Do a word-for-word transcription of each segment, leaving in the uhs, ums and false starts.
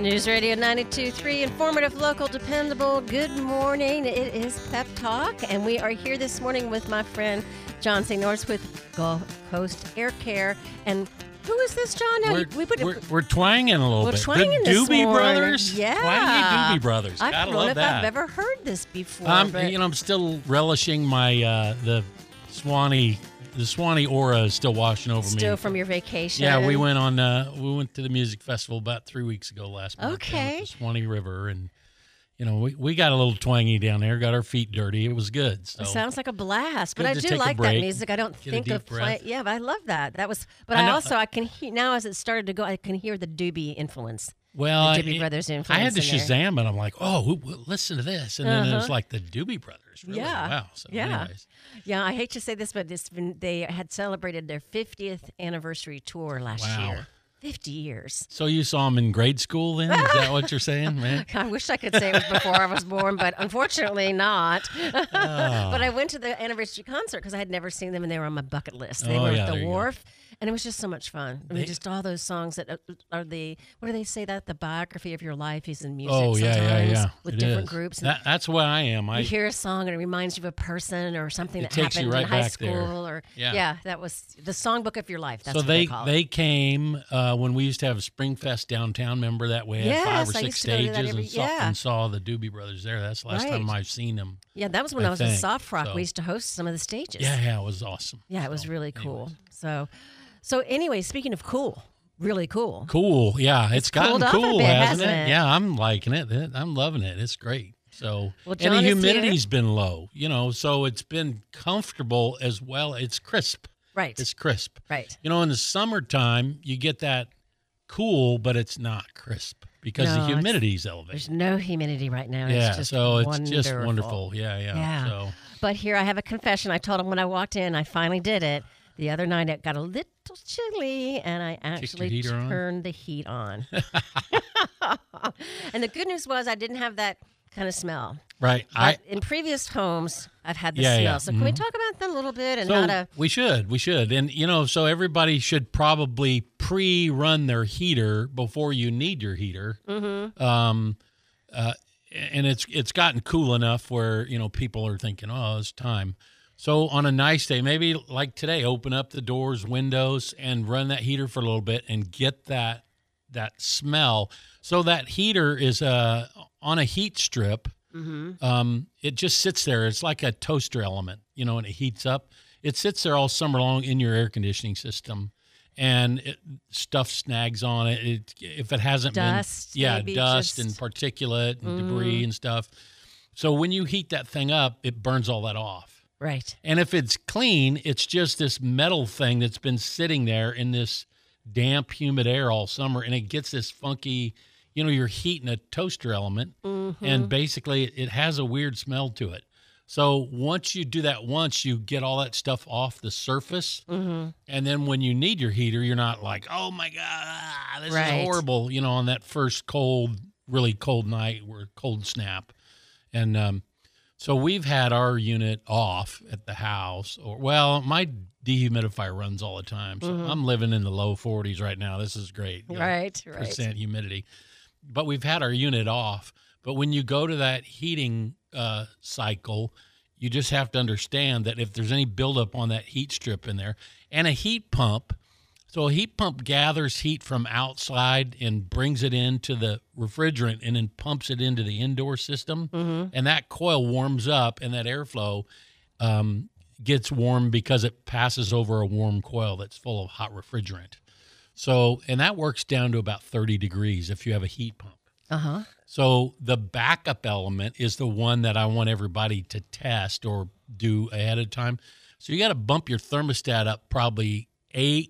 News Radio ninety-two point three, informative, local, dependable. Good morning. It is Pep Talk, and we are here this morning with my friend John Saint Norris with Gulf Coast Air Care. And who is this, John? Now, we're, we put we're, we're twanging a little we're bit. twanging the this Doobie morning. Brothers? Yeah. Twangy Doobie Brothers. I Gotta don't know love if that. I've ever heard this before. Um, but you know, I'm still relishing my, uh, the Swanee, the Swanee aura is still washing over me. Still from your vacation. Yeah, we went on, uh, we went to the music festival about three weeks ago last month. Okay. Down at the Swanee River, and you know, we, we got a little twangy down there, got our feet dirty. It was good. So. It sounds like a blast, but Good I to do take a like that break, music. I don't get a think deep of play. breath. Yeah, but I love that. That was, but I I, know- also I can hear now as it started to go. I can hear the Doobie influence. Well, the Doobie I, Brothers I influence. had to in there. Shazam, and I'm like, oh, w- w- listen to this. And then it was Uh-huh. like the Doobie Brothers. Really? Yeah. Wow. So Yeah. anyways. Yeah, I hate to say this, but it's been, they had celebrated their fiftieth anniversary tour last Wow. year. fifty years. So you saw them in grade school then? Is that what you're saying, man? I wish I could say it was before I was born, but unfortunately not. Oh. But I went to the anniversary concert because I had never seen them, and they were on my bucket list. They Oh, were yeah, at there the you go. Wharf, and it was just so much fun. I mean, They- just all those songs that uh, are the, what do they say that? The biography of your life is in music Oh, yeah, sometimes yeah, yeah. with It different is. groups. And That, that's what I am. I you hear a song and it reminds you of a person or something It that takes you happened right in high back school. there. Or Yeah. that was the songbook of your life. That's so what they they call they it. came uh, when we used to have Springfest downtown. Remember that we had Yes, five or I six used to go to that stages every- and, saw, yeah. and saw the Doobie Brothers there. That's the last Right. time I've seen them. Yeah, that was when I, I was in think, Soft Rock. so. We used to host some of the stages. Yeah, yeah, it was awesome. Yeah, it was So, really cool. anyways. So, so anyway, speaking of cool, really cool. Cool. Yeah, it's, gotten cooled off a cool, bit, hasn't, hasn't it? it? Yeah, I'm liking it. It- I'm loving it. It's great. So, Well, and John the is humidity's been low, you know, so it's been comfortable as well. It's crisp. Right, It's crisp. right. You know, in the summertime, you get that cool, but it's not crisp because No, the it's- humidity's elevated. There's no humidity right now. Yeah, it's just so it's wonderful. just wonderful. Yeah, yeah. Yeah. So But here I have a confession. I told him when I walked in, I finally did it. The other night it got a little chilly, and I actually heater on? turned the heat on. And the good news was I didn't have that kind of smell. right, But I in previous homes, I've had the Yeah, smell. yeah. So can we Mhm. talk about that a little bit and so how to? we should we should and you know so everybody should probably pre-run their heater before you need your heater. Mm-hmm. Um, uh, and it's it's gotten cool enough where you know people are thinking, oh, it's time. So on a nice day, maybe like today, open up the doors, windows, and run that heater for a little bit and get that that smell. So that heater is uh, on a heat strip. Mm-hmm. Um, it just sits there. It's like a toaster element, you know, and it heats up. It sits there all summer long in your air conditioning system, and it, stuff snags on it. It if it hasn't Dust, been, yeah, maybe dust just- and particulate and Mm. debris and stuff. So when you heat that thing up, it burns all that off. Right. And if it's clean, it's just this metal thing that's been sitting there in this damp, humid air all summer, and it gets this funky, you know, you're heating a toaster element, Mm-hmm. and basically it has a weird smell to it. So once you do that once, you get all that stuff off the surface, Mm-hmm. and then when you need your heater, you're not like, oh my God, ah, this Right. is horrible, you know, on that first cold, really cold night or cold snap. And um, so we've had our unit off at the house, or well, my dehumidifier runs all the time. So Mhm. I'm living in the low forties right now. This is great. You know, Right. Right. Percent humidity. But we've had our unit off. But when you go to that heating uh, cycle, you just have to understand that if there's any buildup on that heat strip in there, and a heat pump, so a heat pump gathers heat from outside and brings it into the refrigerant and then pumps it into the indoor system, Mm-hmm. and that coil warms up, and that airflow um, gets warm because it passes over a warm coil that's full of hot refrigerant. So, and that works down to about thirty degrees if you have a heat pump. Uh huh. So the backup element is the one that I want everybody to test or do ahead of time. So you got to bump your thermostat up probably eight,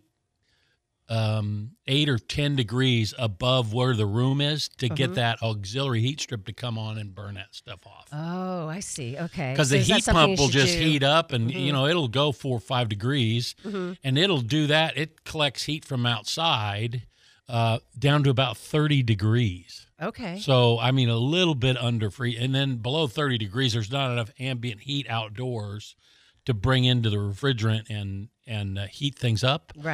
um, eight or ten degrees above where the room is to get Mhm. that auxiliary heat strip to come on and burn that stuff off. Oh, I see. Okay. Because So the is that heat something pump you will should just do? heat up, and Mhm. you know it'll go four or five degrees, Mm-hmm. and it'll do that. It collects heat from outside uh, down to about thirty degrees. Okay. So, I mean, a little bit under free. And then below thirty degrees, there's not enough ambient heat outdoors to bring into the refrigerant and, and uh, heat things up. Right.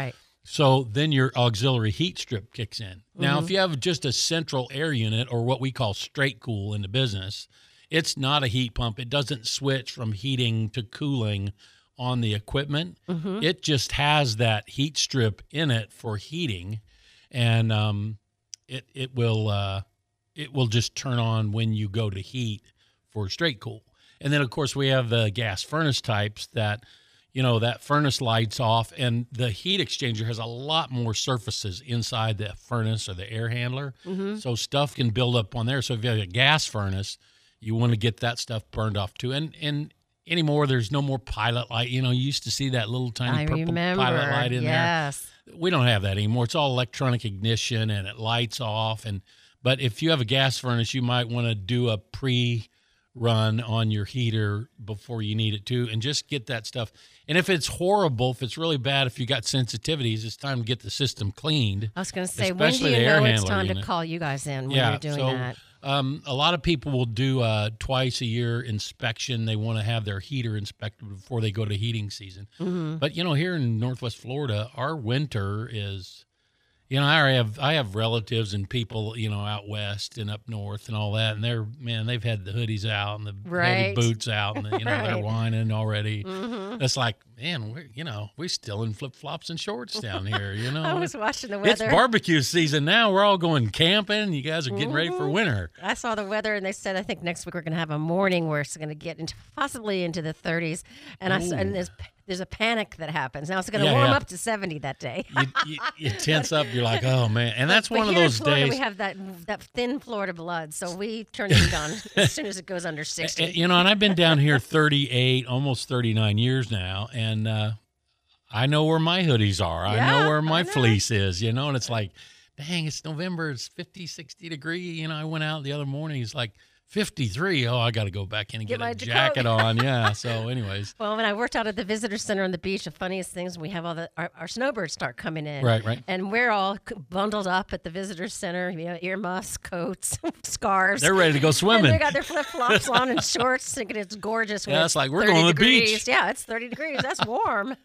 So then your auxiliary heat strip kicks in. Now, mm-hmm. if you have just a central air unit, or what we call straight cool in the business, it's not a heat pump. It doesn't switch from heating to cooling on the equipment. Mm-hmm. It just has that heat strip in it for heating, and um, it it will uh, it will just turn on when you go to heat for straight cool. And then, of course, we have the gas furnace types that, you know, that furnace lights off, and the heat exchanger has a lot more surfaces inside the furnace or the air handler. Mm-hmm. So stuff can build up on there. So if you have a gas furnace, you want to get that stuff burned off too. And and anymore, there's no more pilot light. You know, you used to see that little tiny I purple remember. pilot light in yes. there. We don't have that anymore. It's all electronic ignition, and it lights off. And but if you have a gas furnace, you might want to do a pre run on your heater before you need it to, and just get that stuff. And if it's horrible, if it's really bad, if you got sensitivities, it's time to get the system cleaned. I was going to say, when do you know it's time to call you guys in when yeah, you're doing so, that? Um, a lot of people will do a twice a year inspection. They want to have their heater inspected before they go to heating season. Mm-hmm. But, you know, here in Northwest Florida, our winter is... You know, I have I have relatives and people, you know, out west and up north and all that, and they're man, they've had the hoodies out and the right. heavy boots out, and the, you know right. they're whining already. Mm-hmm. It's like, man, we're you know we're still in flip flops and shorts down here. You know, I was watching the weather. It's barbecue season now. We're all going camping. You guys are getting mm-hmm. ready for winter. I saw the weather, and they said I think next week we're going to have a morning where it's going to get into possibly into the thirties, and Ooh. I saw, and there's. There's a panic that happens. Now it's going to yeah, warm yeah. up to seventy that day. you, you, you tense up. You're like, oh, man. And that's but, one but of those in Florida, days. We have that that thin Florida blood, so we turn the heat on as soon as it goes under sixty. You know, and I've been down here thirty-eight, almost thirty-nine years now, and uh, I know where my hoodies are. I yeah, know where my know. fleece is, you know, and it's like, dang, it's November. It's fifty, sixty degree. You know, I went out the other morning. It's like fifty-three. Oh, I got to go back in and get, get a jacket on. Yeah. So anyways. Well, when I worked out at the visitor center on the beach, the funniest things, we have all the, our, our snowbirds start coming in. Right, right. And we're all bundled up at the visitor center, you know, earmuffs, coats, scarves. They're ready to go swimming. And they got their flip-flops on and shorts, thinking it's gorgeous. Yeah, it's like, we're going to the degrees. beach. Yeah, it's thirty degrees. That's warm.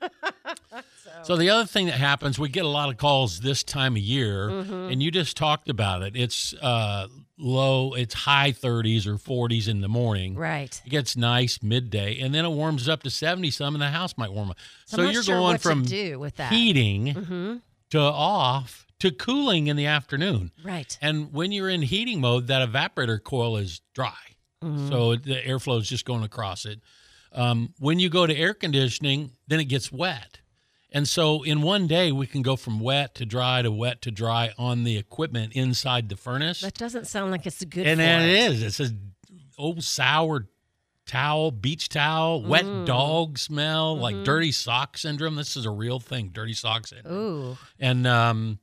so. so the other thing that happens, we get a lot of calls this time of year, mm-hmm. and you just talked about it. It's uh, low, it's high thirties or forties in the morning. Right. It gets nice midday, and then it warms up to seventy some, and the house might warm up. So, so I'm not you're sure going what from to do with that. heating mm-hmm. to off to cooling in the afternoon. Right. And when you're in heating mode, that evaporator coil is dry. Mm-hmm. So the airflow is just going across it. Um, when you go to air conditioning, then it gets wet. And so in one day, we can go from wet to dry to wet to dry on the equipment inside the furnace. That doesn't sound like it's good and for then it. it is. It's a old sour towel, beach towel, wet mm. dog smell, mm-hmm. like dirty sock syndrome. This is a real thing, dirty sock syndrome. Ooh. And um,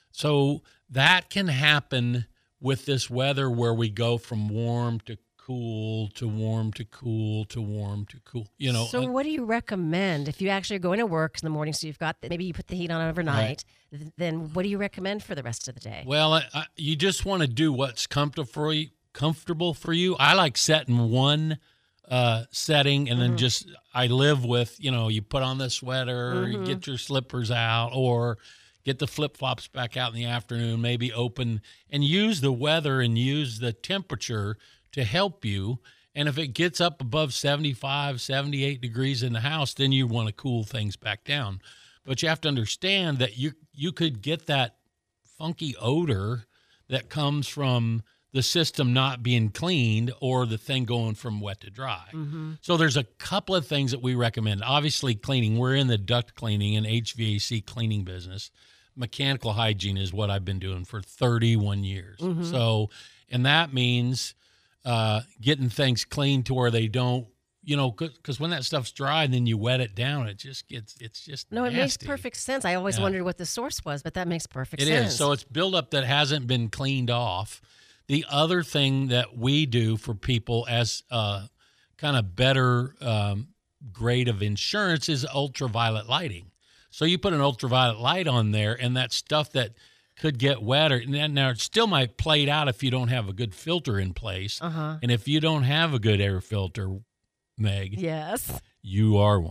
so that can happen with this weather where we go from warm to cool to warm to cool to warm to cool, you know. So what do you recommend if you actually are going to work in the morning? So you've got, the, maybe you put the heat on overnight, right. Then what do you recommend for the rest of the day? Well, I, I, you just want to do what's comfortable for you, comfortable for you. I like setting one uh, setting and mm-hmm. then just, I live with, you know, you put on the sweater, mm-hmm. you get your slippers out, or get the flip-flops back out in the afternoon, maybe open and use the weather and use the temperature to help you. And if it gets up above seventy-five, seventy-eight degrees in the house, then you want to cool things back down. But you have to understand that you you could get that funky odor that comes from the system not being cleaned or the thing going from wet to dry. Mm-hmm. So there's a couple of things that we recommend. Obviously, cleaning. We're in the duct cleaning and H V A C cleaning business. Mechanical hygiene is what I've been doing for thirty-one years. Mm-hmm. So, and that means uh, getting things clean to where they don't, you know, because when that stuff's dry and then you wet it down, it just gets, it's just No, nasty. It makes perfect sense. I always yeah. wondered what the source was, but that makes perfect it sense. It is. So it's buildup that hasn't been cleaned off. The other thing that we do for people as a kind of better um, grade of insurance is ultraviolet lighting. So you put an ultraviolet light on there, and that stuff that could get wet, or now it still might play it out if you don't have a good filter in place. Uh-huh. And if you don't have a good air filter, Meg, yes, you are one.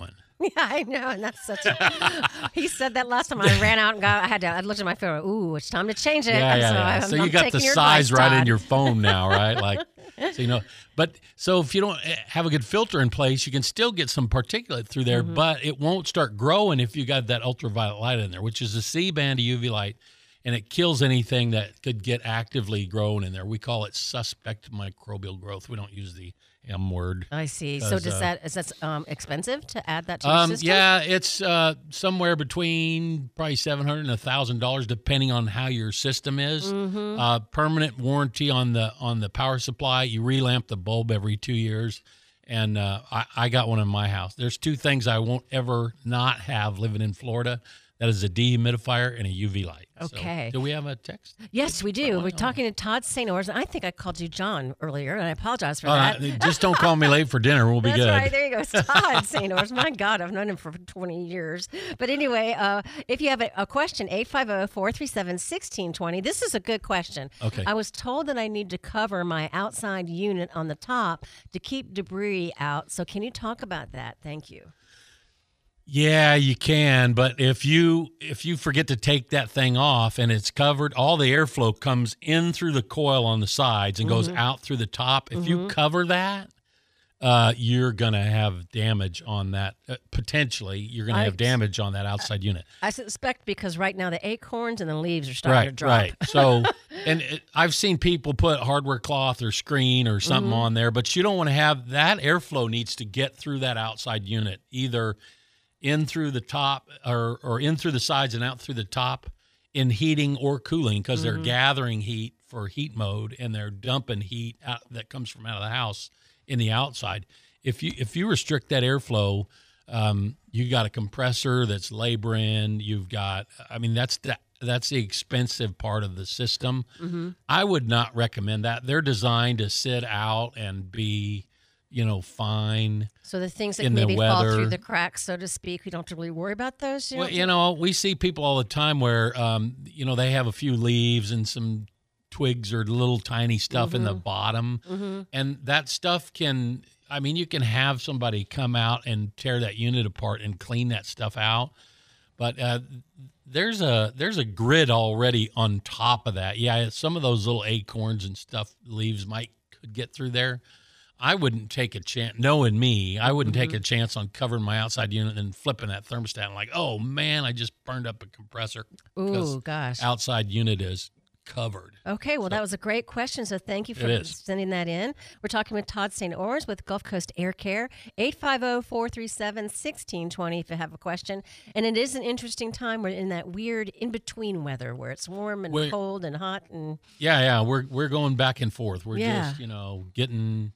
Yeah, I know, and that's such a. He said that last time. I ran out and got. I had to. I looked at my phone. Ooh, it's time to change it. Yeah, yeah, so yeah. I'm, So you I'm got the taking your size advice, right in Todd. your phone now, right? Like, so you know. But so if you don't have a good filter in place, you can still get some particulate through there, Mm-hmm. but it won't start growing if you got that ultraviolet light in there, which is a C band of U V light, and it kills anything that could get actively grown in there. We call it suspect microbial growth. We don't use the M word. I see. So 'Cause, does uh, that is that um, expensive to add that to your Um, system? yeah, it's uh, somewhere between probably seven hundred and a thousand dollars, depending on how your system is. Mm-hmm. Uh, permanent warranty on the on the power supply. You relamp the bulb every two years, and uh, I, I got one in my house. There's two things I won't ever not have living in Florida. That is a dehumidifier and a U V light. So, Okay. do we have a text? Yes, we do. We're Oh. talking to Todd Saint Ors, and I think I called you John earlier, and I apologize for Oh, that. I- just don't call me late for dinner. We'll be That's good. right. There you go. It's Todd Saint Ors. My God, I've known him for twenty years. But anyway, uh, if you have a, a question, eight five zero, four three seven, one six two zero. This is a good question. Okay. I was told that I need to cover my outside unit on the top to keep debris out. So can you talk about that? Thank you. Yeah, you can, but if you if you forget to take that thing off and it's covered, all the airflow comes in through the coil on the sides and goes out through the top. If you cover that, uh, you're gonna have damage on that. Uh, potentially, you're gonna I- have damage on that outside unit. I suspect because right now the acorns and the leaves are starting to Right, drop. right. So, and it, I've seen people put hardware cloth or screen or something Mm-hmm. on there, but you don't want to have that airflow needs to get through that outside unit, either in through the top or, or in through the sides and out through the top in heating or cooling, because they're Mm-hmm. gathering heat for heat mode and they're dumping heat out that comes from out of the house in the outside. If you if you restrict that airflow, um, you got a compressor that's laboring. You've got, I mean, that's the, that's the expensive part of the system. Mm-hmm. I would not recommend that. They're designed to sit out and be, you know, fine. So the things that In the maybe fall through weather. the cracks, so to speak, we don't have to really worry about those. You Well, don't you know, we see people all the time where, um, you know, they have a few leaves and some twigs or little tiny stuff in the bottom. Mm-hmm. And that stuff can, I mean, you can have somebody come out and tear that unit apart and clean that stuff out. But uh, there's a there's a grid already on top of that. Yeah, some of those little acorns and stuff, leaves might could get through there. I wouldn't take a chance, knowing me, I wouldn't take a chance on covering my outside unit and flipping that thermostat and like, oh man, I just burned up a compressor. because Ooh, gosh. outside unit is covered. Okay, well, that was a great question, so thank you for It is. sending that in. We're talking with Todd Saint Ors with Gulf Coast Air Care, eight five zero, four three seven, one six two zero if you have a question. And it is an interesting time. We're in that weird in-between weather where it's warm and We're- cold and hot. and Yeah, yeah, we're we're going back and forth. We're Yeah. just, you know, getting.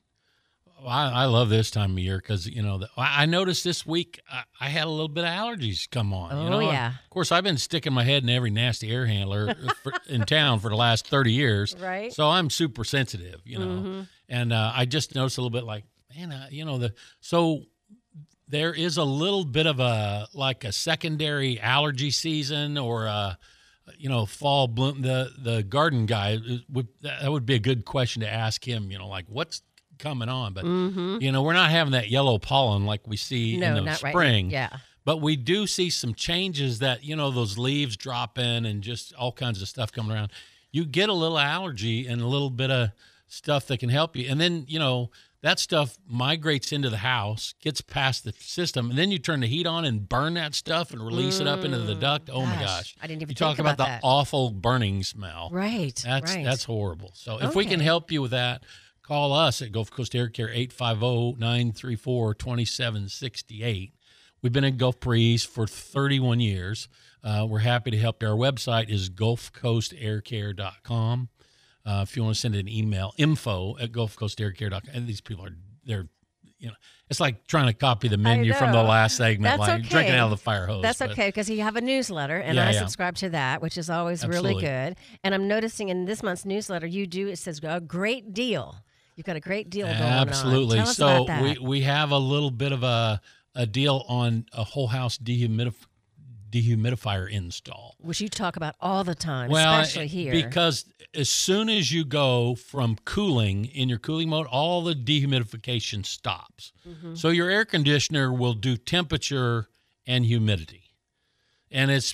I, I love this time of year because, you know, the, I I noticed this week I, I had a little bit of allergies come on. Oh, you know? yeah. Of course, I've been sticking my head in every nasty air handler for, in town for the last thirty years. Right. So I'm super sensitive, you know. Mm-hmm. And uh, I just noticed a little bit like, man, uh, you know, the so there is a little bit of a like a secondary allergy season or a, you know, fall bloom. The the garden guy would that would be a good question to ask him. You know, like what's coming on, but Mm-hmm. you know, we're not having that yellow pollen like we see No, in the not right. spring. Yeah. But we do see some changes that, you know, those leaves dropping and just all kinds of stuff coming around. You get a little allergy and a little bit of stuff that can help you. And then, you know, that stuff migrates into the house, gets past the system, and then you turn the heat on and burn that stuff and release it up into the duct. Oh my Gosh, gosh. I didn't even You think talk about, about the that. awful burning smell. Right. That's right. that's horrible. So if we can Okay. help you with that, call us at Gulf Coast Air Care, eight five zero, nine three four, two seven six eight. We've been in Gulf Breeze for thirty-one years. Uh, we're happy to help you. Our website is gulf coast air care dot com. Uh, if you want to send an email, info at gulf coast air care dot com. And these people are, they're, you know, it's like trying to copy the menu from the know. last segment, That's like okay. drinking out of the fire hose. That's but- okay because you have a newsletter, and Yeah, I yeah. subscribe to that, which is always really Absolutely. good. And I'm noticing in this month's newsletter, you do it says a great deal. You've got a great deal going on. Absolutely. Tell us So about that. we we have a little bit of a a deal on a whole house dehumidif- dehumidifier install. Which you talk about all the time, Well, especially here. because as soon as you go from cooling in your cooling mode, all the dehumidification stops. Mm-hmm. So your air conditioner will do temperature and humidity. And it's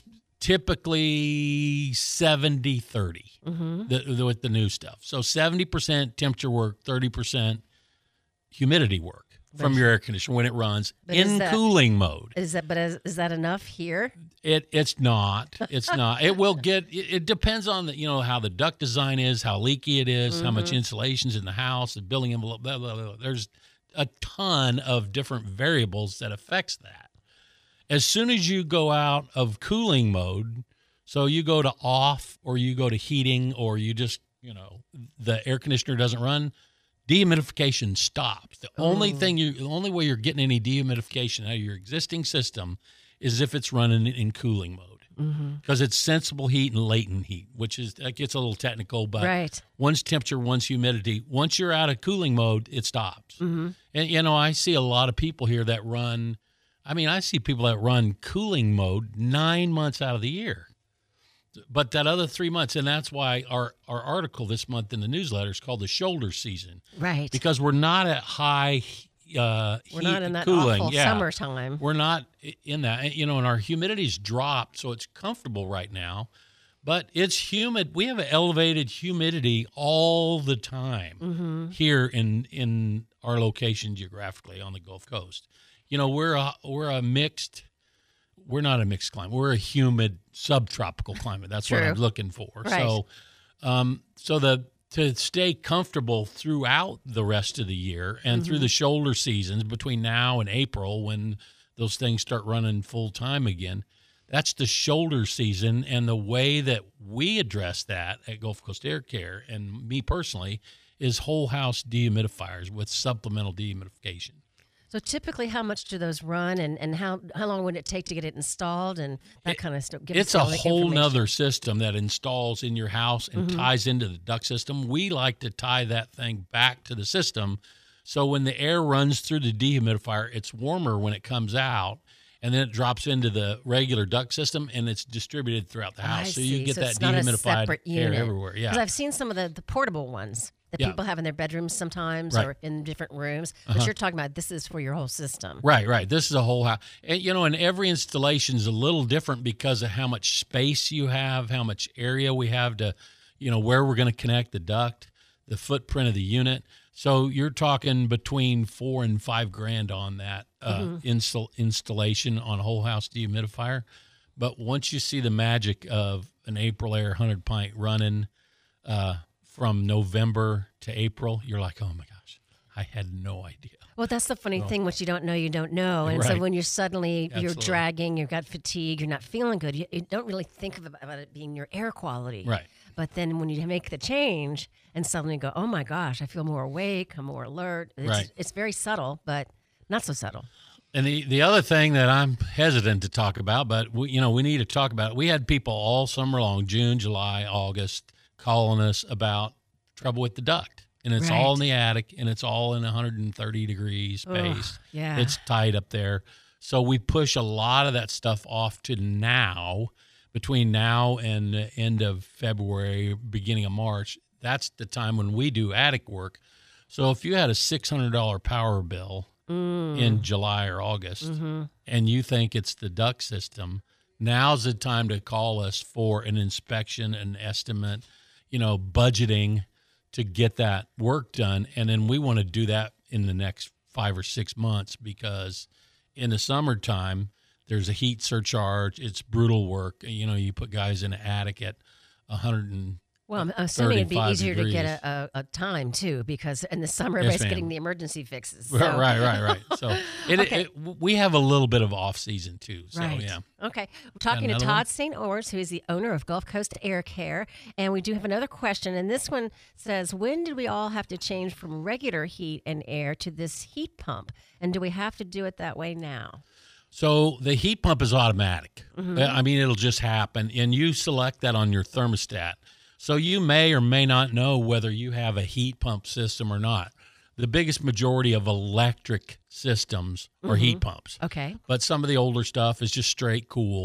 typically seventy thirty mm-hmm. the, the, with the new stuff. So seventy percent temperature work, thirty percent humidity work from your air conditioner when it runs in that, cooling mode. Is that but is, is that enough here? It it's not. It's not. It will get it, it depends on the you know how the duct design is, how leaky it is, mm-hmm. how much insulation's in the house, the building envelope, blah, blah, blah. There's a ton of different variables that affects that. As soon as you go out of cooling mode, so you go to off or you go to heating or you just, you know, the air conditioner doesn't run, dehumidification stops. The oh. only thing you, the only way you're getting any dehumidification out of your existing system is if it's running in cooling mode. Because mm-hmm. it's sensible heat and latent heat, which is, that gets a little technical, but right. one's temperature, one's humidity. Once you're out of cooling mode, it stops. Mm-hmm. And, you know, I see a lot of people here that run, I mean, I see people that run cooling mode nine months out of the year. But that other three months, and that's why our, our article this month in the newsletter is called the shoulder season. Right. Because we're not at high uh, we're heat, not in that cooling. awful yeah. summertime. We're not in that. You know, and our humidity's dropped, so it's comfortable right now. But it's humid. We have an elevated humidity all the time mm-hmm. here in, in our location geographically on the Gulf Coast. You know, we're a, we're a mixed, we're not a mixed climate. We're a humid subtropical climate. That's True. what I'm looking for. Right. So, um, so the to stay comfortable throughout the rest of the year and mm-hmm. through the shoulder seasons between now and April when those things start running full time again, that's the shoulder season. And the way that we address that at Gulf Coast Air Care, and me personally, is whole house dehumidifiers with supplemental dehumidification. So typically, how much do those run, and, and how how long would it take to get it installed, and that it, kind of stuff? Give it's us a whole nother system that installs in your house and mm-hmm. ties into the duct system. We like to tie that thing back to the system, so when the air runs through the dehumidifier, it's warmer when it comes out, and then it drops into the regular duct system, and it's distributed throughout the house. I so see. you get so that it's not dehumidified a air unit. everywhere. Yeah, because I've seen some of the, the portable ones that yeah. people have in their bedrooms sometimes right. or in different rooms. Uh-huh. But you're talking about this is for your whole system. Right, right. This is a whole house. And, you know, and every installation is a little different because of how much space you have, how much area we have to, you know, where we're going to connect the duct, the footprint of the unit. So you're talking between four and five grand on that uh, mm-hmm. install, installation on a whole house dehumidifier. But once you see the magic of an Aprilaire one hundred pint running uh, from November to April, you're like, oh my gosh, I had no idea. Well, that's the funny oh. thing. What you don't know, you don't know. And right. so when you're suddenly, Absolutely. you're dragging, you've got fatigue, you're not feeling good, you, you don't really think of about it being your air quality. Right. But then when you make the change and suddenly go, oh my gosh, I feel more awake, I'm more alert. It's, right. it's very subtle, but not so subtle. And the, the other thing that I'm hesitant to talk about, but we, you know, we need to talk about it. We had people all summer long, June, July, August, calling us about trouble with the duct. And it's right. all in the attic, and it's all in one hundred thirty degree space. Ugh, yeah. It's tight up there. So we push a lot of that stuff off to now, between now and the end of February, beginning of March. That's the time when we do attic work. So if you had a six hundred dollars power bill mm. in July or August, mm-hmm. and you think it's the duct system, now's the time to call us for an inspection, an estimate, you know, budgeting to get that work done. And then we want to do that in the next five or six months because in the summertime, there's a heat surcharge. It's brutal work. You know, you put guys in an attic at one hundred thirty-five Well, I'm assuming it'd be easier degrees. to get a, a, a time, too, because in the summer, Yes, everybody's ma'am. getting the emergency fixes. So. Right, right, right. So it, Okay. it, we have a little bit of off season too. So Right. yeah. Okay. We're talking to another Todd one? Saint Ors, who is the owner of Gulf Coast Air Care. And we do have another question. And this one says, when did we all have to change from regular heat and air to this heat pump? And do we have to do it that way now? So the heat pump is automatic. Mm-hmm. I mean, it'll just happen, and you select that on your thermostat. So you may or may not know whether you have a heat pump system or not. The biggest majority of electric systems are Mm-hmm. heat pumps. Okay. But some of the older stuff is just straight cool.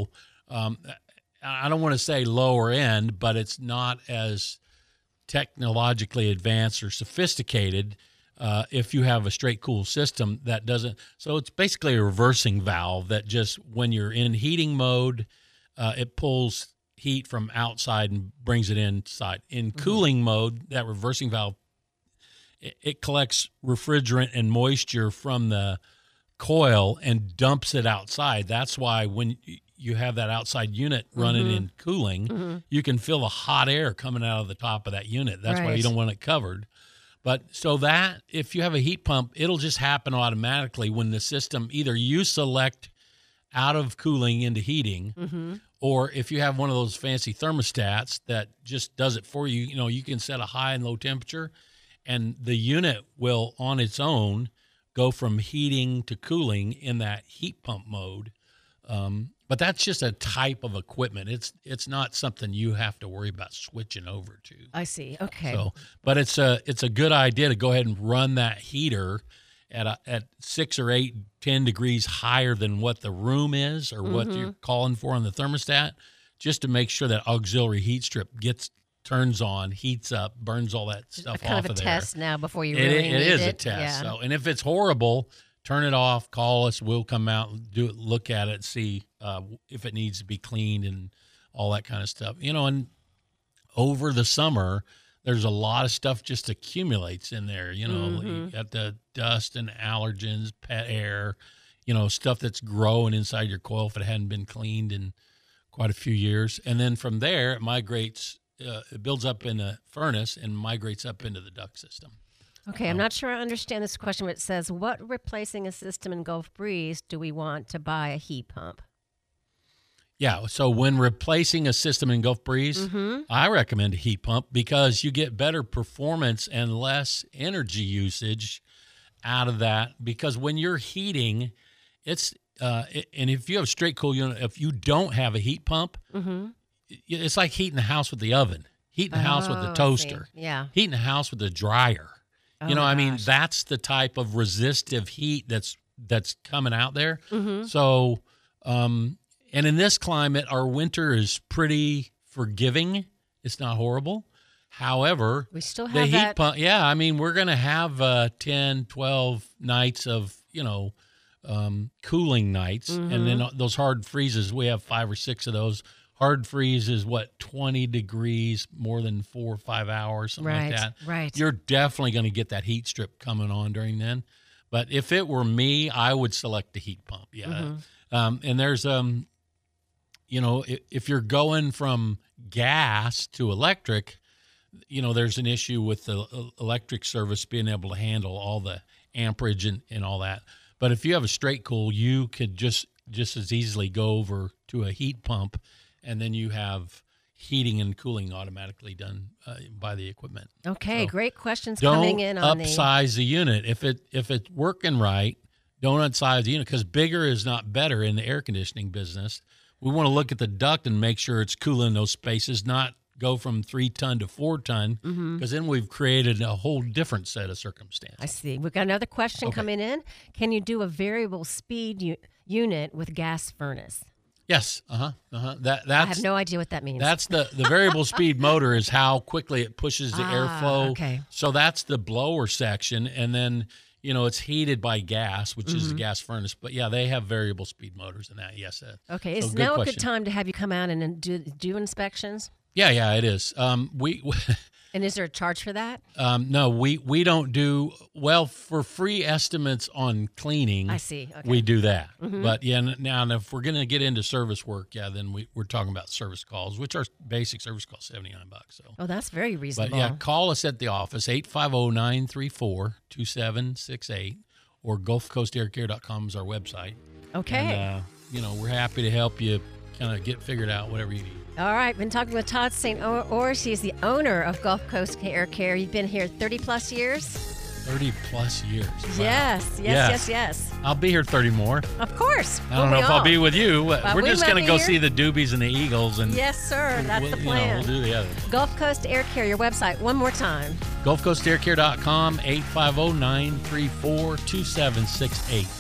Um, I don't want to say lower end, but it's not as technologically advanced or sophisticated uh, if you have a straight cool system that doesn't. So it's basically a reversing valve that just when you're in heating mode, uh, it pulls heat from outside and brings it inside. In mm-hmm. cooling mode, that reversing valve, it, it collects refrigerant and moisture from the coil and dumps it outside. That's why when you have that outside unit running mm-hmm. in cooling, mm-hmm. you can feel the hot air coming out of the top of that unit. That's right. why you don't want it covered. But so that if you have a heat pump, it'll just happen automatically when the system, either you select out of cooling into heating, mm-hmm. or if you have one of those fancy thermostats that just does it for you, you know, you can set a high and low temperature, and the unit will on its own go from heating to cooling in that heat pump mode. Um, but that's just a type of equipment. It's it's not something you have to worry about switching over to. I see. Okay. So, but it's a it's a good idea to go ahead and run that heater at a, at six or eight, ten degrees higher than what the room is or mm-hmm. what you're calling for on the thermostat, just to make sure that auxiliary heat strip gets turns on, heats up, burns all that stuff a kind off of a of there. Test now before you it, really it need is it. a test. Yeah. So, and if it's horrible, turn it off. Call us. We'll come out, and do it, look at it, see uh, if it needs to be cleaned and all that kind of stuff. You know, and over the summer, there's a lot of stuff just accumulates in there. You know, mm-hmm. you got the dust and allergens, pet air, you know, stuff that's growing inside your coil if it hadn't been cleaned in quite a few years. And then from there, it migrates, uh, it builds up in a furnace and migrates up into the duct system. Okay, I'm not sure I understand this question, but it says, what replacing a system in Gulf Breeze do we want to buy a heat pump? Yeah, so when replacing a system in Gulf Breeze, mm-hmm. I recommend a heat pump because you get better performance and less energy usage out of that. Because when you're heating, it's uh, and if you have a straight cool unit, if you don't have a heat pump, mm-hmm. it's like heating the house with the oven, heating the oh, house with the toaster, yeah, heating the house with the dryer. Oh you know, I mean, gosh. That's the type of resistive heat that's that's coming out there. Mm-hmm. So, um, and in this climate, our winter is pretty forgiving. It's not horrible. However, we still have the heat that. pump. Yeah, I mean, we're going to have uh, ten, twelve nights of, you know, um, cooling nights. Mm-hmm. And then those hard freezes, we have five or six of those. Hard freeze is what, twenty degrees, more than four or five hours, something right, like that. Right. You're definitely going to get that heat strip coming on during then. But if it were me, I would select the heat pump. Yeah. Mm-hmm. Um, and there's, um, you know, if, if you're going from gas to electric, you know, there's an issue with the electric service being able to handle all the amperage and, and all that. But if you have a straight cool, you could just just as easily go over to a heat pump, and then you have heating and cooling automatically done uh, by the equipment. Okay, so great questions coming in on the... Don't upsize the unit. If it if it's working right, don't upsize the unit, because bigger is not better in the air conditioning business. We want to look at the duct and make sure it's cooling those spaces, not go from three ton to four ton, because mm-hmm. then we've created a whole different set of circumstances. I see. We've got another question okay. coming in. Can you do a variable speed u- unit with gas furnace? Yes. Uh-huh. Uh-huh. That that's I have no idea what that means. That's the the variable speed motor is how quickly it pushes the ah, airflow. Okay. So that's the blower section, and then you know it's heated by gas, which mm-hmm. is a gas furnace. But yeah, they have variable speed motors in that. Yes. Uh, okay. So is now question. a good time to have you come out and do do inspections? Yeah, yeah, it is. Um, we. And is there a charge for that? Um, no, we, we don't do, well, for free estimates on cleaning. I see. Okay. We do that. Mm-hmm. But yeah, now if we're going to get into service work, yeah, then we, we're talking about service calls, which are basic service calls, seventy-nine bucks. So. Oh, that's very reasonable. But yeah, call us at the office, eight five zero, nine three four, two seven six eight, or gulf coast air care dot com is our website. Okay. And, uh, you know, we're happy to help you kind of get figured out whatever you need. All right, been talking with Todd Saint Ors. He's the owner of Gulf Coast Air Care. You've been here thirty plus years? thirty plus years. Wow. Yes, yes, yes, yes, yes. I'll be here thirty more. Of course. I don't know if all? I'll be with you. Well, We're we just going to go here. see the Doobies and the Eagles. And yes, sir. That's we'll, the plan. You know, we'll do the other. Gulf Coast Air Care, your website, one more time. gulf coast air care dot com, eight five zero, nine three four, two seven six eight.